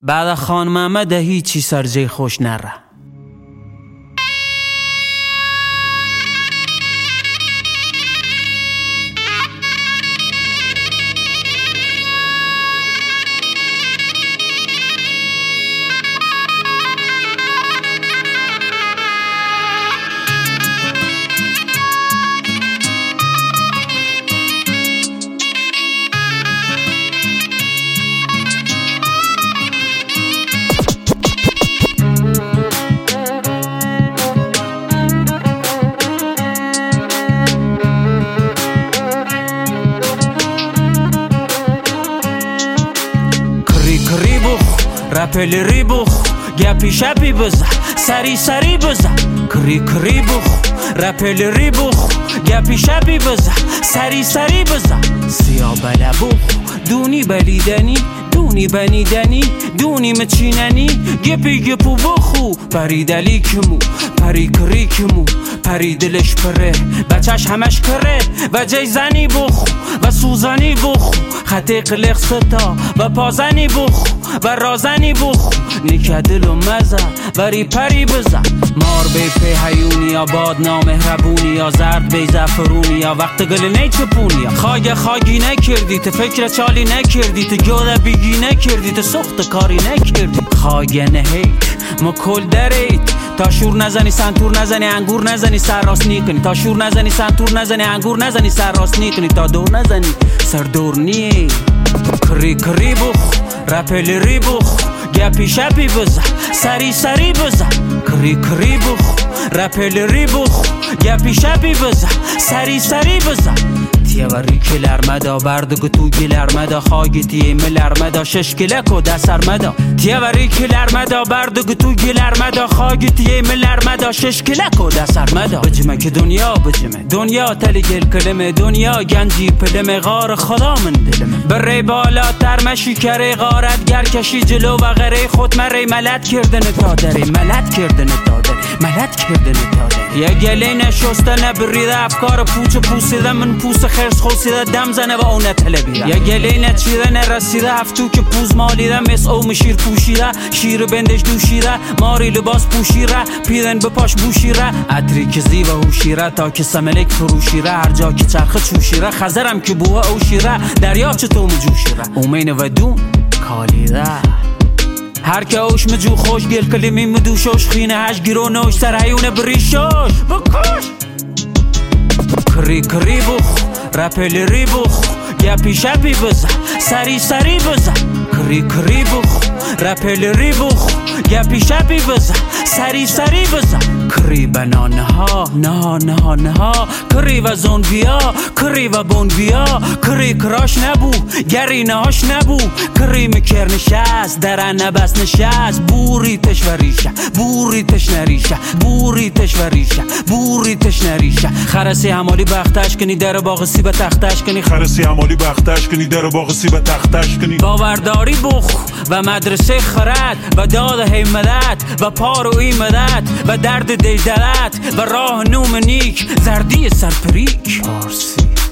بعد خان محمد هیچی سرجه خوش نره. رپلی ری بخ گپی شپی بزن سری سری بزن کری کری بخ رپلی ری بخ گپی شپی بزن سری سری بزن سیا بله بخ دونی بلیدنی دونی بنیدنی دونی مچیننی گپی گپو بخو پری دلی کمو پری کری کمو پری دلش پره بچش همش کره و جای زنی بخو و سوزنی بخو خطی قلق ستا و پازنی بخو و رازنی بخو نیکدل و مزه وری پری بزن مار بی پی حیونی آباد نامهربونی یا زرد بی زفرونی یا وقت گل نیچپونی یا خاگی نکردی تو فکر چالی نکردی تو گوده بیگی نکردی تو سخت کاری نکردی خاگه نهید ما کل درید تا شور نزنی سنتور نزنی انگور نزنی سر راست نیکنی تا شور نزنی سنتور نزنی انگور نزنی سر راست نیکنی تا دور نزنی سر دور نی کری کری بخ رپلی ری بخ گپی شپی بزن سری سری بزن کری کری بخ رپلی ری بخ گپی شپی بزن سری سری بزن تیوری کلرمدا بردگو تو گلرمدا خاگیتی ملرمدا شش کلکو دسرمدا تیوری کلرمدا بردگو تو گلرمدا خاگیتی ملرمدا شش کلکو دسرمدا بجمه که دنیا بجمه دنیا تلی گل کلمه دنیا گنجی پلمه غار خدا من دلمه بره بالا ترمشی کره غارت گر کشی جلو و غره خود مره ملت کردن تا داره ملت کردن تا داره ملت کردن تا داره یه گله نشسته نبریده افکار پوچ پوسیده من پوس خرس خوصیده دم زنه و اونه تلبیده یه گله نچیده نرسیده هفتو که پوز مالیده مثل او مشیر پوشیده شیر بندش دوشیده ماری لباس پوشیره پیرن بپاش بوشیره عطری که زیوه هوشیره تا که سملک فروشیره هر جا که چرخه چوشیره خزرم که بوه او شیره دریا چطور مجوشیره اومین و دون کالیده هر که اوش مجو خوش گل کلیمی مدوشوش خینه هش گیرو نوش سر حیونه بریشوش بکش کری کری بخ رپلی ری بخ گپی شپی بزن سری سری بزن کری کری بخ رپلی ری بخ گپی شپی بزن سری سری بزن کری بنانه ها نه کری و زون بیا کری و بون بیا کری کراش نبو گری نهاش نبو کری مکر نشست درن نبست نشست بوری تش و ریشه بوری تش نریشه بوری تش و ریشه بوری تش نریشه خرسی همالی بختش کنی در باغ سیب تختش کنی خرسی همالی بختش کنی در باغ سیب تختش کنی باورداری بخ و مدرسه خرد و داد حیمدت و پاروی مدد و درد دیدلت و راه نوم نیک زردی سرپریک پارسی